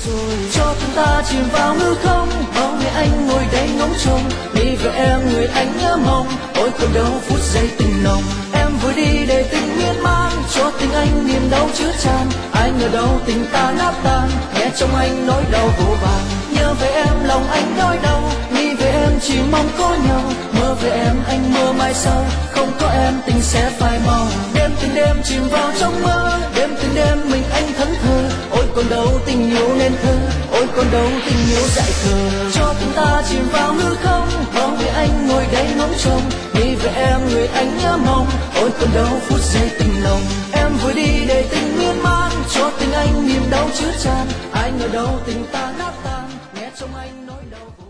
rồi, cho chúng ta chìm vào hư không. Bao ngày anh ngồi đây ngóng trông, nghĩ về em người anh nhớ mong. Ôi còn đâu phút giây tình nồng, em vui đi để tình miên man, cho tình anh niềm đau chứa chan. Ai ngờ đâu tình ta nát tan, nghe trong anh nỗi đau vô vàn. Nhớ về em lòng anh đói đau, nghĩ về em chỉ mong có nhau. Mơ về em anh mơ mai sau, không có em tình sẽ phai màu. Đêm từng đêm chìm vào trong mơ, đêm từng đêm mình anh thẫn thờ. Ôi còn đâu tình yêu nên thơ, ôi còn đâu tình yêu dại khờ. Cho chúng ta chìm vào hư không, bao ngày anh ngồi đây ngóng trông, nghĩ về em người anh nhớ mong. Ôi còn đâu phút giây tình nồng, em vui đi để tình miên man, cho tình anh niềm đau chứa chan. Ai ngờ đâu tình ta nát tan, nghe trong anh nỗi đau.